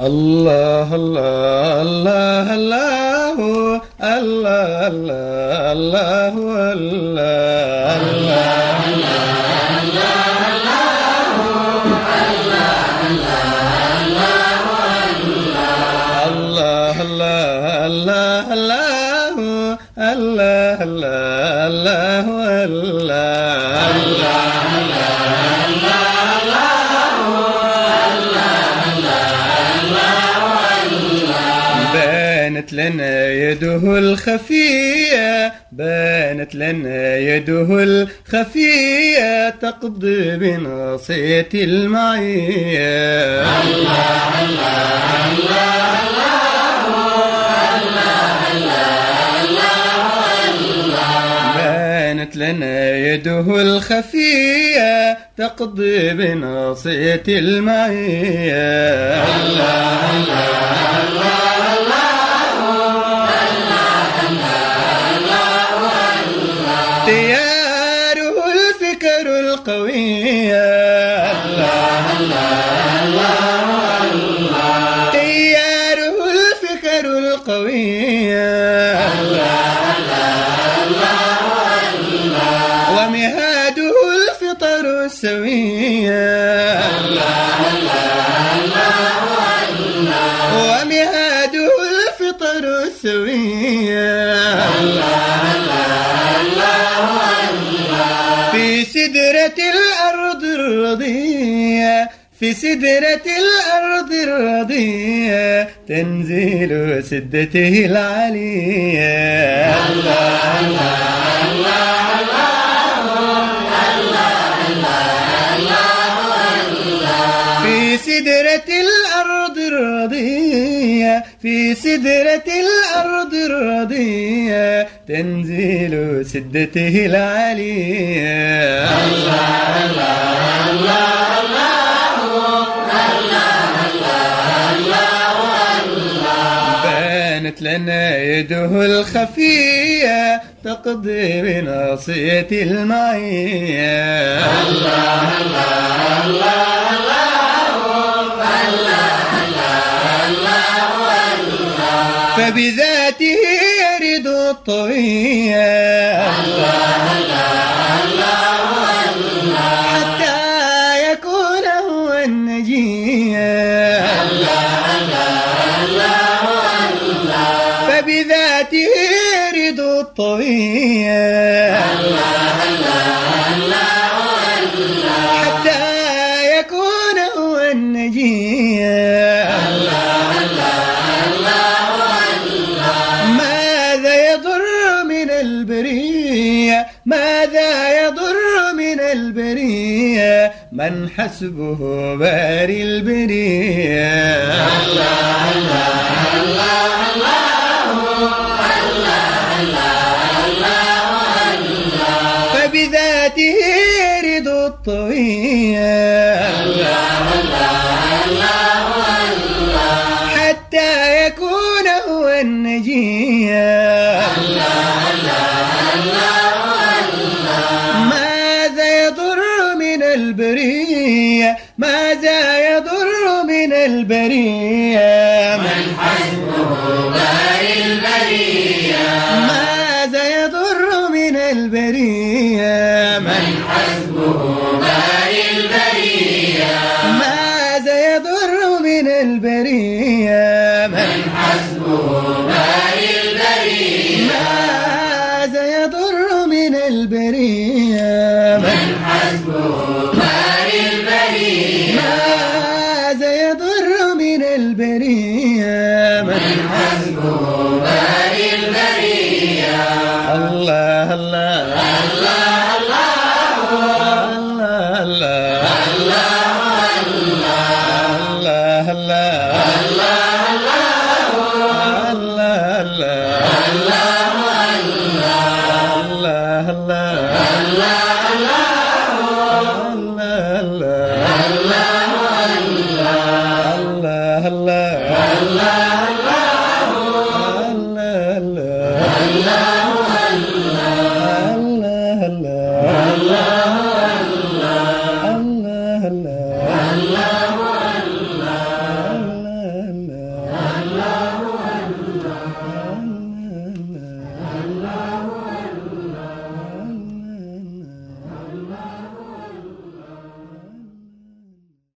الله الله الله الله الله الله الله بانت لنا يده الخفية، بانت لنا يده الخفية تقضي بناصية المعية. الله الله الله الله، بانت لنا يده الخفية تقضي بناصية المعية. الله الله تياره الفكر القوية. الله الله الله، تياره الفكر القوية. الله الله، ومهاده الفطر السوية. الله الله، ومهاده الفطر السوية. في سدرة الأرض الرضية، في سدرة الأرض الرضية تنزيل سدته العلية. الله الله الله، في سدرة الأرض الرضية، في سدرة الأرض الرضية تنزيل سدته العلية. الله الله الله، بانت لنا يده الخفية تقضي بناصية المعية. الله الله فبذاته يرد الطوية. الله الله، حتى يكون هو النجية. الله الله، فبذاته يرد الطوية. الله، حتى يكون هو النجية. البرية ماذا يضر من البرية من حسبه باري البرية. الله الله الله، فبذاته يرد الطوية. حتى يكون هو النجية. ماذا يضر من البرية، ماذا يضر من البرية من حسبه باري البرية. ماذا يضر من البرية من حسبه باري البرية. ماذا يضر من البرية من حسبه باري البرية. ماذا يضر من البرية من حسبه باري البرية. ماذا يضر من البرية من حسبه باري البرية. الله الله الله الله الله الله الله الله